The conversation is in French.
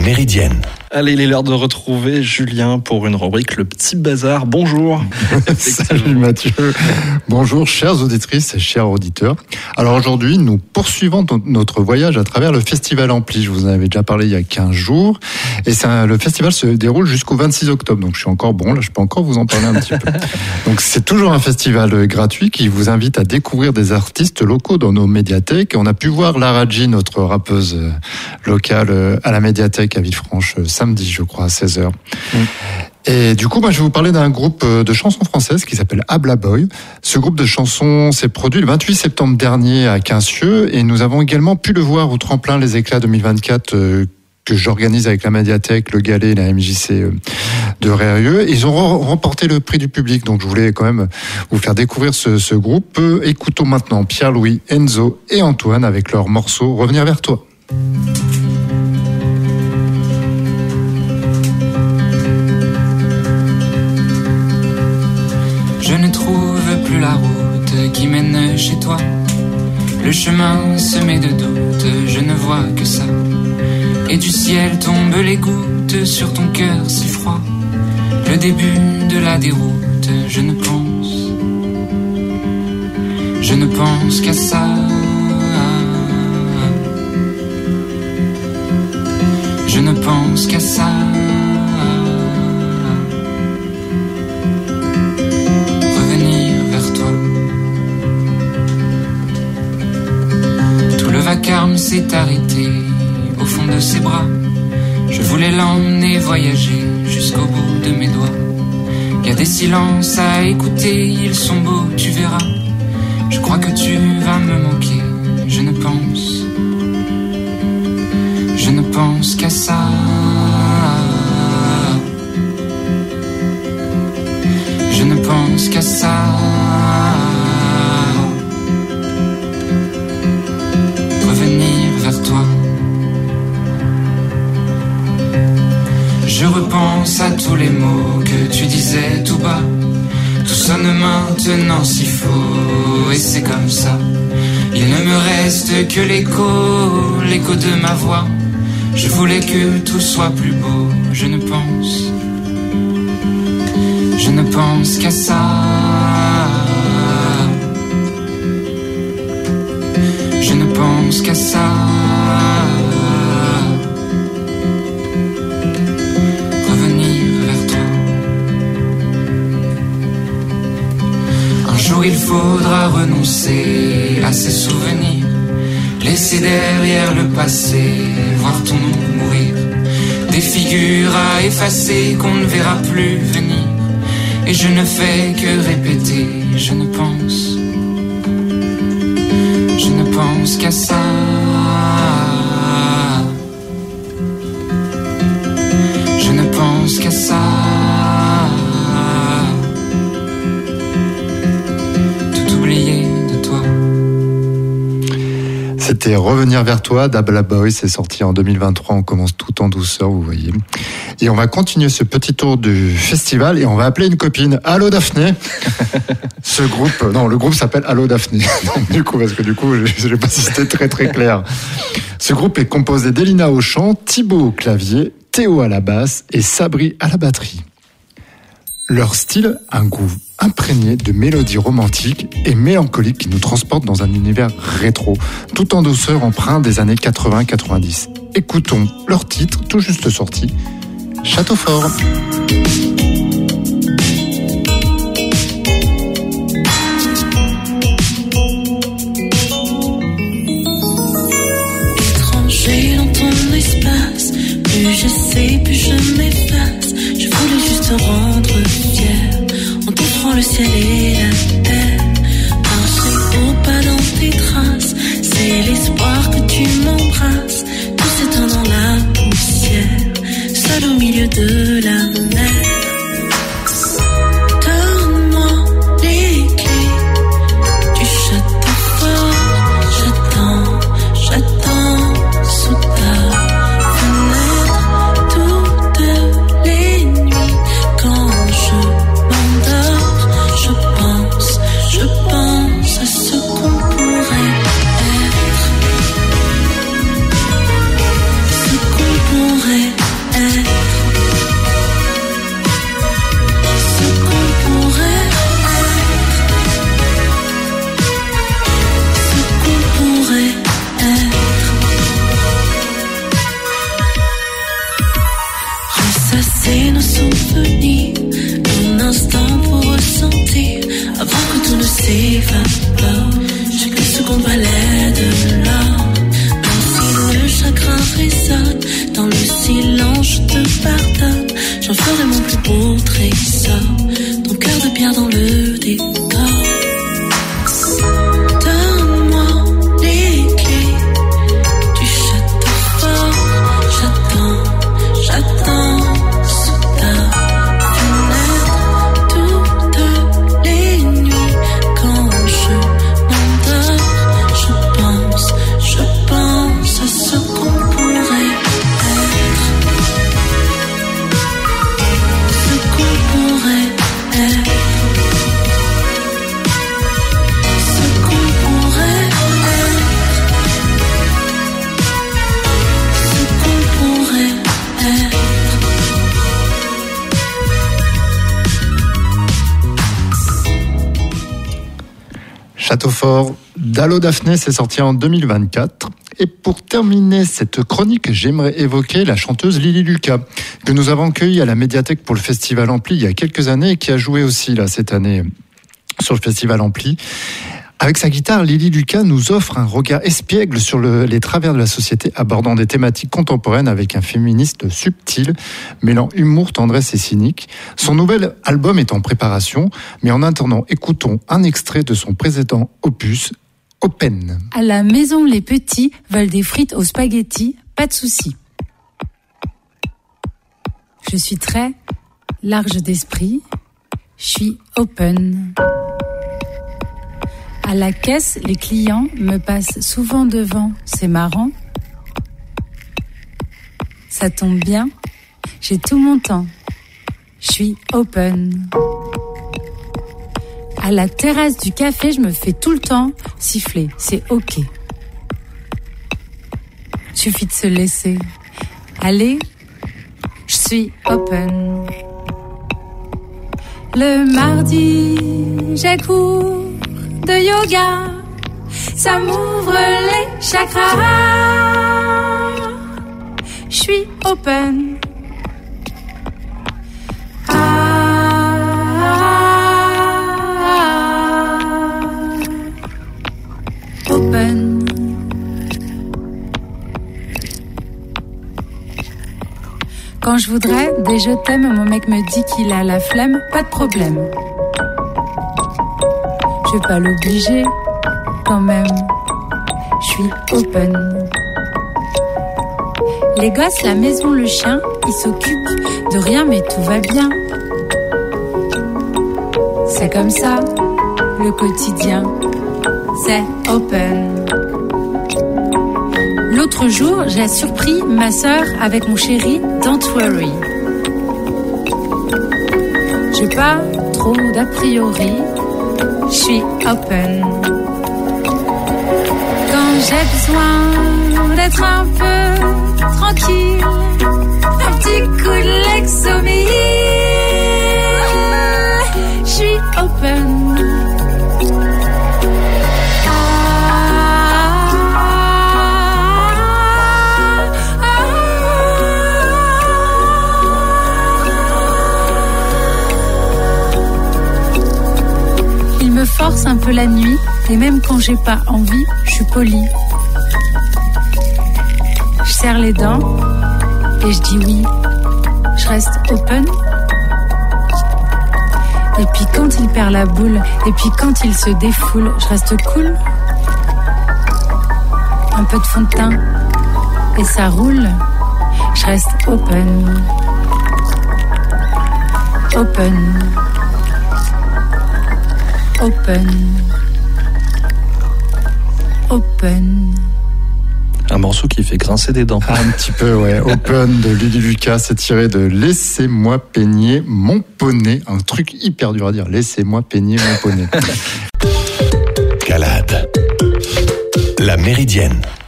Méridienne. Allez, il est l'heure de retrouver Julien pour une rubrique Le Petit Bazar. Bonjour. Salut Mathieu. Bonjour chères auditrices et chers auditeurs. Alors aujourd'hui, nous poursuivons notre voyage à travers le Festival Ampli. Je vous en avais déjà parlé il y a 15 jours. Et le festival se déroule jusqu'au 26 octobre. Donc je suis encore bon, là je peux encore vous en parler un petit peu. Donc c'est toujours un festival gratuit qui vous invite à découvrir des artistes locaux dans nos médiathèques. On a pu voir Lara G, notre rappeuse locale, à la médiathèque à Villefranche samedi, je crois, à 16h. Et du coup, je vais vous parler d'un groupe de chansons françaises qui s'appelle Habla Boy. Ce groupe de chansons s'est produit le 28 septembre dernier à Quincieux et nous avons également pu le voir au tremplin Les Éclats 2024 que j'organise avec la médiathèque, le Galet et la MJC de Rérieux. Ils ont remporté le prix du public, donc je voulais quand même vous faire découvrir ce groupe. Écoutons maintenant Pierre-Louis, Enzo et Antoine avec leur morceau Revenir vers toi. Je ne trouve plus la route qui mène chez toi. Le chemin semé de doutes, je ne vois que ça. Et du ciel tombent les gouttes sur ton cœur si froid. Le début de la déroute, je ne pense qu'à ça. Je ne pense qu'à ça. Le vacarme s'est arrêté au fond de ses bras. Je voulais l'emmener voyager jusqu'au bout de mes doigts. Y a des silences à écouter, ils sont beaux, tu verras. Je crois que tu vas me manquer. Je ne pense qu'à ça. Je ne pense qu'à ça. Je repense à tous les mots que tu disais tout bas. Tout sonne maintenant si faux, et c'est comme ça. Il ne me reste que l'écho de ma voix. Je voulais que tout soit plus beau. Je ne pense qu'à ça. Je ne pense qu'à ça. Il faudra renoncer à ces souvenirs, laisser derrière le passé, voir ton nom mourir, des figures à effacer qu'on ne verra plus venir. Et je ne fais que répéter, je ne pense qu'à ça. Je ne pense qu'à ça. C'était Revenir vers toi d'Habla Boy, c'est sorti en 2023, on commence tout en douceur, vous voyez. Et on va continuer ce petit tour du festival et on va appeler une copine. Allô Daphné. Le groupe s'appelle Allô Daphné. Parce que je ne sais pas si c'était très très clair. Ce groupe est composé d'Elina au chant, Thibaut au clavier, Théo à la basse et Sabri à la batterie. Leur style, un groove imprégné de mélodies romantiques et mélancoliques qui nous transportent dans un univers rétro, tout en douceur empreint des années 80-90. Écoutons leur titre tout juste sorti, Château Fort. Étranger dans ton espace, plus je sais, plus je m'efface. Je voulais juste te rendre fier, en t'offrant le ciel et la terre. Marcher au pas dans tes traces, c'est l'espoir que tu m'embrasses. Tout s'éteint dans la poussière, seul au milieu de la mer. Donne-moi les clés du château fort. J'attends sous ta fenêtre toutes les nuits. Quand je m'endors, je pense à ce qu'on pourrait être. Ce qu'on pourrait être. Château fort d'Allo Daphné, c'est sorti en 2024. Et pour terminer cette chronique, j'aimerais évoquer la chanteuse Lily Lucas, que nous avons accueillie à la médiathèque pour le Festival Ampli il y a quelques années et qui a joué aussi là cette année sur le Festival Ampli. Avec sa guitare, Lily Lucas nous offre un regard espiègle sur les travers de la société, abordant des thématiques contemporaines avec un féministe subtil, mêlant humour, tendresse et cynique. Son nouvel album est en préparation, mais en attendant, écoutons un extrait de son précédent opus, Open. À la maison, les petits veulent des frites aux spaghettis, pas de souci. Je suis très large d'esprit, je suis open. À la caisse, les clients me passent souvent devant, c'est marrant. Ça tombe bien, j'ai tout mon temps, je suis open. À la terrasse du café, je me fais tout le temps siffler, c'est ok. Suffit de se laisser aller, je suis open. Le mardi, j'ai cours de yoga, ça m'ouvre les chakras. Je suis open. Open. Quand je voudrais des je t'aime, mon mec me dit qu'il a la flemme, pas de problème. Je vais pas l'obliger, quand même. Je suis open. Les gosses, la maison, le chien, ils s'occupent de rien, mais tout va bien. C'est comme ça, le quotidien. C'est open. L'autre jour, j'ai surpris ma sœur avec mon chéri, don't worry. J'ai pas trop d'a priori. Je suis open. Quand j'ai besoin d'être un peu tranquille, un petit coup de Lexomil, je suis open. Je force un peu la nuit, et même quand j'ai pas envie, je suis polie. Je serre les dents, et je dis oui, je reste open. Et puis quand il perd la boule, et puis quand il se défoule, je reste cool. Un peu de fond de teint, et ça roule, je reste open. Open. Open. Open. Un morceau qui fait grincer des dents. Un petit peu, ouais. Open de Lily Lucas, c'est tiré de Laissez-moi peigner mon poney. Un truc hyper dur à dire. Laissez-moi peigner mon poney. Calade. La Méridienne.